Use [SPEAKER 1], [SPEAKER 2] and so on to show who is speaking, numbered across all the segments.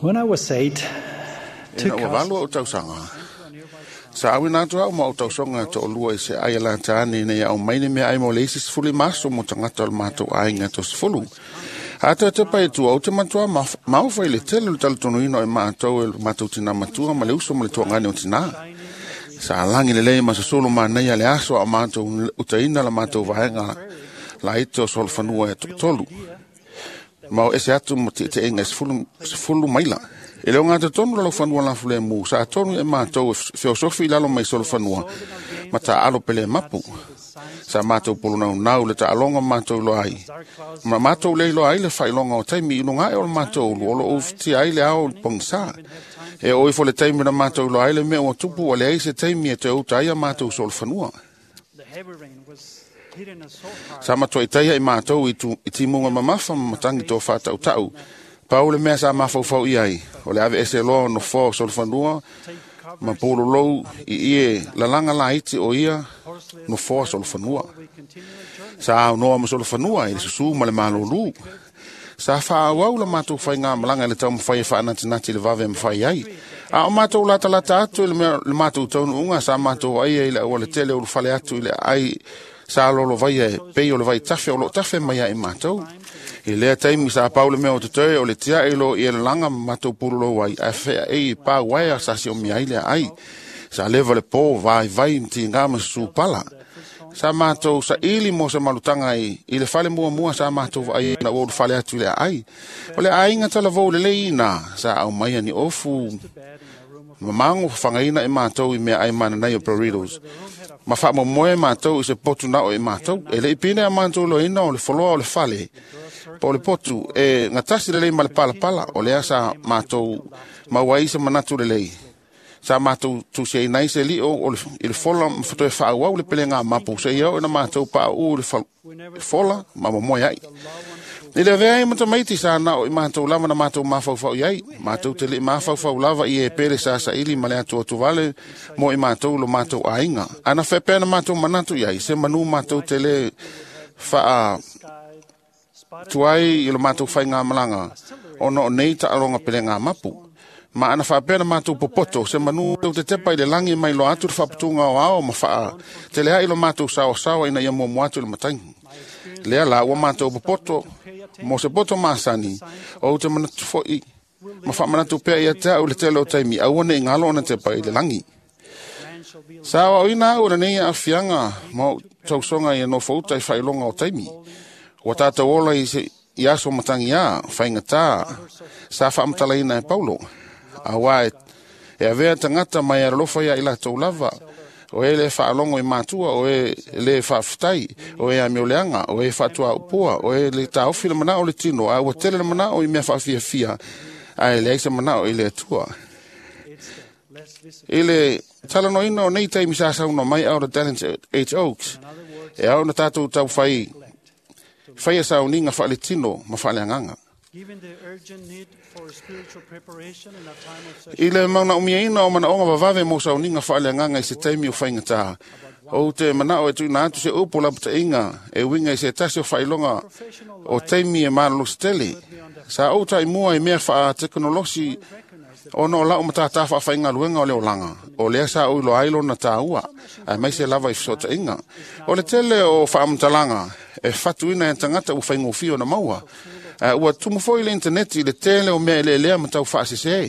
[SPEAKER 1] When I was 8,
[SPEAKER 2] Ina ua walu au tausanga. Sa awina atua au mau tausonga to olua i se ai ala taani nei au maine mea ai mo leisi sifuli maso mo tangata al mātou ainga to sifulu. Ata te pai tu au te matua mau fai le tele le talutonu ino e mātou e mātou tina matua ma le uso ma le tuangane o tina. Sa alangi le lei masasolo ma nei ale aso a mātou utaina la mātou vahenga la ito sol fanua e tolu. Mau ese atu mo te inga sifulu maila. E leo ngata tonu lalo fanua la fule mu sa tonu e mātou feosofi lalo mai sol fanua ma ta alo pele mapu. Sa mātou polo nau le ta alonga mātou lo ai. Ma mātou le lo ai le whailonga o taimi ilunga e o mātou lo olo ufti ai le ao pongsa. E oi fo le taimi na mātou lo ai le mea o tupu o le ai se taimi e te utai a mātou sol fanua. Sa matua i taia i mātou i timunga mamafa matangi tō whata u tau. Pau le mea sa mafau i ai. O le ave ese loa no fō sol fanua. Ma polo lou i ie la langa la iti o ia no fō sol fanua. Sa au noa ma sol fanua i le susu ma le malo lu. Sa wha au la mātou whai ngā malanga le tau mwhai e whaanatinati le vave mwhai ai. A o mātou lata atu le mātou taunu unga sa mātou ai e le ua le tele o le whale atu i le ai sa lolo vai e pei o le vai tafe o lo tafe mai ai mātou. I lea taimi sa paule mea o te tue o le tia ilo i e langa mātou purulo wai a whea e pa waia sa si o mi ai le ai. Sa leva le pō vai mti ngama su pala. Sa mātou sa ili mo sa malutanga i le whale mua sa mātou ai na o le whale atu le ai. O le ai ngatala vau le leina sa au mai ani ofu. Mamango whangaina e mātou i mea ai mana nei o burritos. Ma wha mo moe mātou i se potu nao e mātou. E le ipine a mātou lo ina o le wholoa o le whale. Po le potu e ngatasi le lei ma le pala o le asa mātou mawai se manatu le lei. Sa mātou tu se inai se li o le whola mawhato e wha au le pele ngā mapu. Se iau ina mātou pa u le whola ma mo moe ai. I le vea i mata maiti sa nao i mātou lava na mātou mawhauwhau iai. Mātou te li mawhauwhau lava i e pere sa ili ma le atu atu vale mo i mātou lo mātou ainga. Ana whepea na mātou manatu iai. Se manu mātou te le wha tuai i lo mātou whai ngā malanga. Ono o nei ta aronga pele ngā mapu. Ma ana whapea na mātou popoto. Se manu te tepa i le langi mai lo atu le whapatunga o ao ma wha. Te lea i lo mātou sawa ina ia mua muatu le matangi. Lea la ua mātou popoto. Mo se poto masani o te manatu foi ma fa manatu pe ia te o le tele o taimi au ne ngalo na te pai le langi sa o ina o nei a fianga mo tausonga ia no fouta i fai longa o taimi o tata ola i se ia so matangi ia fai ngata sa fa amtala ina e paulo a wai e avea tangata mai a lofa ia ila tau lava o e le wha alongo i mātua, o e le wha fitai, o e a meoleanga, o e wha tua upua, o e le ta ofi le manao le tino, a ua tele le manao i mea wha fia, a e le aisa manao i le atua. I le talano ino nei taimi sa sauno mai au le Talents H. Oaks, e au na tātou tau whai a sauninga wha le tino ma wha le anganga. I le mauna umiaina o mana onga wawave mo sauninga whaale nganga i se taimi o whaingata. O te manao e tuina atu se upola puta inga e winga i se tasi o whailonga o taimi e maralo stele. Sa outa i mua i mea wha teknolosi o no lau matata wha whainga luenga o leo langa. O lea sa uilo ailo na tā ua. A mai se lava i fsota inga. O le tele o whaamtalanga e whatuina e tangata u whaingo fio na maua. Ua tumufo i le interneti le tele o mea lea matau whaasese.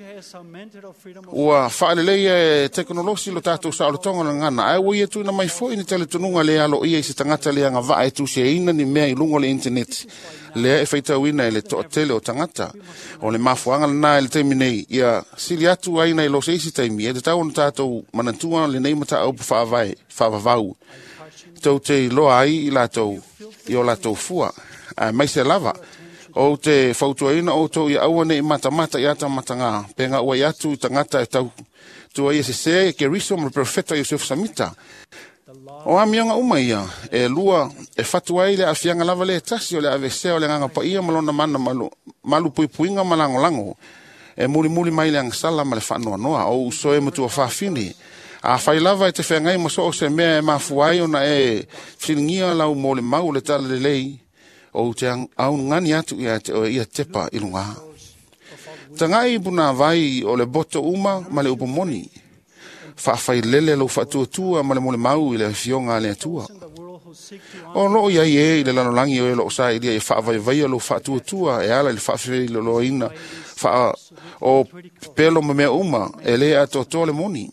[SPEAKER 2] Ua whaalelei e teknolosi lo tātou sa o le tonga na ngana. Ai ua ia tuina mai fo i ni tele tununga lea lo ia i se tangata lea ngā vaa e tu se ina ni mea i lungo le interneti. Lea e whaitau ina e le toa tele o tangata. O le mafuanga lana e le taimi nei ia sili atu aina i lo se isi taimi. E te tau na tātou manantua le nei mata au pa whaavavau. Tau te loa ai i lātou i o lātou fua. Mai se lava o te whautuaina o tau i awane i mata i ata matanga penga ua i atu i tangata e tau tua i se ke riso ma profeta Yosef Samita o amianga umaia e lua e whatuai le afianga lava le tasi o le avesea o le nganga pa ia malona mana malu puipuinga malango e muli mai le angasala ma le whanua noa o uso e matua whawhini a whai lava e te whengai maso o se mea e mafuai o na e whiringia lau mo le mau le tala le lei o te au ngani atu ia tepa i lunga. Tangai puna vai o le boto uma ma le upomoni. Whaafai lele lo whatuatua ma le mole mau i le fionga le atua. O loo iai i le lanolangi o e loo sa ilia i whaavai vai lo whatuatua e ala i le whaafai lo ina o pelo ma mea uma e le ato le moni.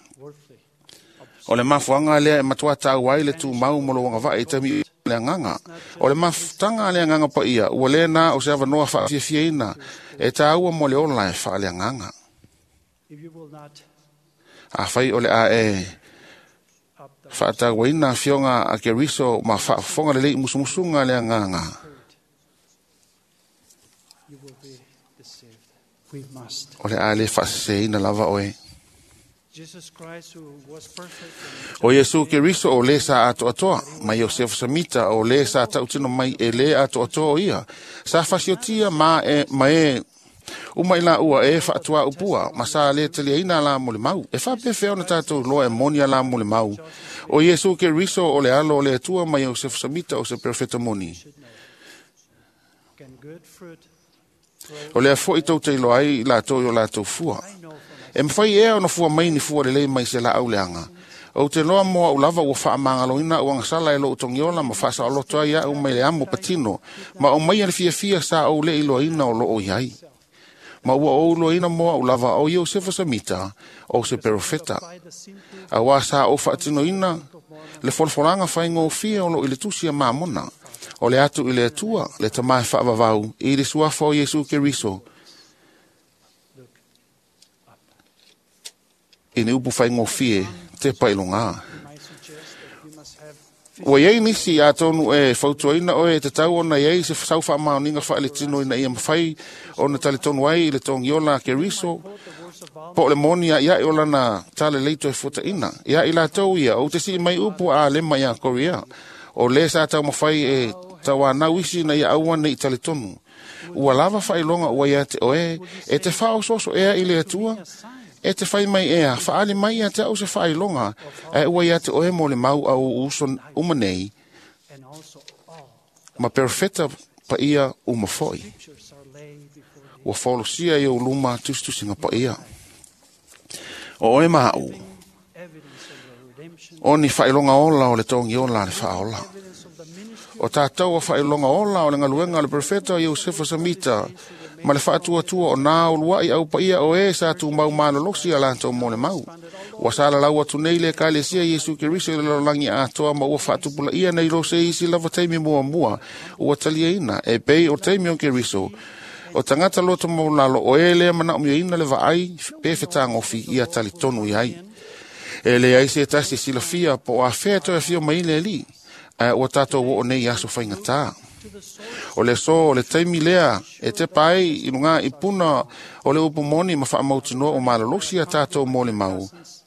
[SPEAKER 2] O le mafuanga lea e matua tau wai le tu mau molo wanga vai e tami le nganga. O le maftanga le nganga pa ia, ua le na o se ava noa wha fia ina, e ta ua mo le ola e wha le nganga. A whai o le a e, wha ta waina fionga a ke riso ma wha fonga le lei musumusunga le nganga. O le a le wha se ina lava oe. O Yesu ke riso o le sa ato atoa, ma Yosef Samita o le sa tautino mai e le ato atoa ia. Sa fasiotia ma e uma ila ua e fa atua upua, ma sa le telia ina la mole mau. E fa pefeo na tato loa e monia la mole mau. O Yesu ke riso o le alo o le atua ma Yosef Samita o se profeta moni. O le afo i tau te loai la to yo la to fua. E mwhai ea ona fua mai ni fua lelei mai se la au leanga. O te loa moa u lava ua wha amangalo ina o angasala e lo utongiola ma whasa o lotoa ia u mai le amo patino. Ma o mai ane fia sa o le ilo ina o lo o iai. Ma ua o lo ina moa u lava o Yosefa Samita o se profeta. A wa sa o whaatino ina le folfolanga whaingo fia o lo ile tusia maamona. O le atu ile atua le tamai whaavavau i le suafa o Yesu ke riso. I ne upu whaingo fie te pailonga. Ua iei nisi a tonu e whautuaina o e te tau ona iei se sauwha maoninga whaale tino ina ia mwhai o na tale tonu ai le tongi ola ke riso. Po le monia ia i ola na tale leito e futa ina. Ia i la tau ia o te si mai upu a lema ia korea. O le sa tau mawhai e tawa na wisi na ia awana i tale tonu. Ua lava whailonga ua ia te oe e te whao soso ea i le atua. E te whai mai ea, whaale mai a te au se whai longa, e ua ia te oe mo le mau au uson umanei, ma perfeta pa ia umafoi. Ua wholosia i o luma tustusinga pa ia. O oe mau, o ni whai longa ola o le tongi ola le whaola. O tātou a whai longa ola o le ngaluenga le perfeta i Yosefa Samita, ma le whaatua o nā o luai au pa ia o e sa tu mau malolosi a lantou mo le mau. Ua sala lau atu nei le ka le sia Yesu ke riso le lolangi a toa ma ua whaatupula ia nei lo se isi lava teimi mua. Ua talia ina e pei o teimi o ke riso. O tangata loto mo lalo o e lea mana umia ina le vaai pe whetangofi ia tali tonu iai. E le ai se tasi sila fia po a whea toa fio mai le li. Ua tato wo o nei aso whaingataa. O le so, o le taimi lea, e te pai inunga i puna o le upumoni ma wha mautino o malolosi a tātou mo le mau.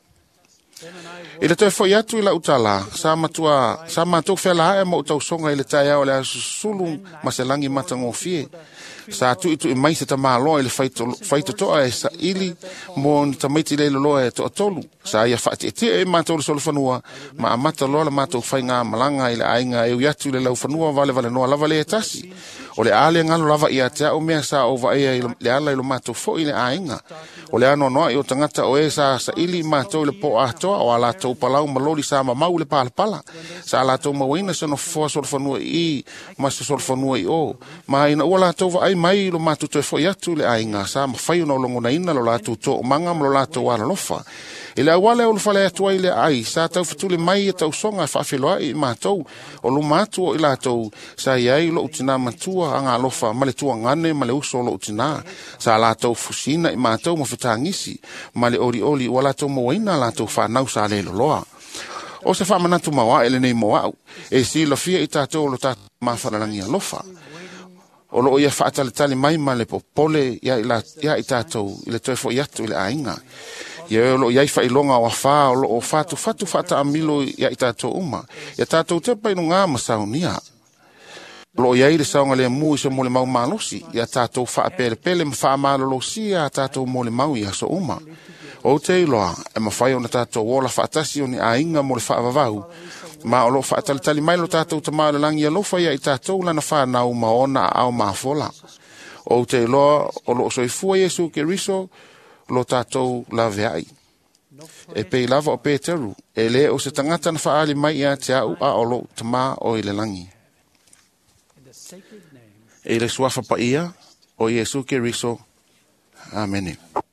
[SPEAKER 2] I le toi fo iatu i la utala, sa matou whela e mo utau songa i le tai au le asu sulung ma se langi matango fie. Sa tu i mai se ta malo i le faito toa e sa ili mo ni tamaiti le loloa e toa tolu. Sa ia whaati e tia e matou le solo whanua, ma a mata loa le matou whainga malanga i le ainga e uiatu le lau whanua vale noa lava le e tasi. O le ale ngalo lava ia te au mea sa o vaea le ala i lo matou fo i le ainga. O le ano noa i o tangata o e sa ili matou le po atoa o ala tau palau maloli sa mau le pala. Sa ala tau mawina sa no fua solo whanua i ma sa solo whanua i o. Ma ina ua la tau vaai mai lo matou toi fo i atu le ainga sa ma whai no longo na ina lo la tau to manga lo la tau wala lofa. Ile awale o lufale atua ile ai, sa tau fitule mai e tau songa e whawhiloa i mātou, o lo mātua i lātou, sa iai lo utina matua anga alofa, male tua ngane, male uso lo utina, sa lātou fusina i mātou mawhitangisi, male ori o lātou mawaina lātou whanau sa le loloa. O se whamanatu mawa ele nei moau, e si lo fia i tātou lo tātou mawhanarangi alofa. O lo ia whaatale mai male popole ia i tātou, ile toi fo iatu ile ainga. Ia lo iai whailonga o wha, o lo o fatu whata amilo ia i tātou uma. Ia tātou te pai no ngā masaunia. Lo iai le saunga le mu i se mole mau malosi. Ia tātou wha pele ma wha malolosi ia tātou mole mau ia so uma. O te iloa, e ma whai o na tātou wola whaatasi o ni a inga mole wha avavau. Ma o lo whaatalitali mai lo tātou ta maalalangi a lofa ia i tātou lana wha nau ma ona au ma fola. O te loa o lo soifua Iesu ke riso lo tātou la veai. E pei lava o Peteru, e le o se tangata na whaali mai ia te au a olo te mā o i le langi. E le suafa pa ia o Iesu ke riso. Amen.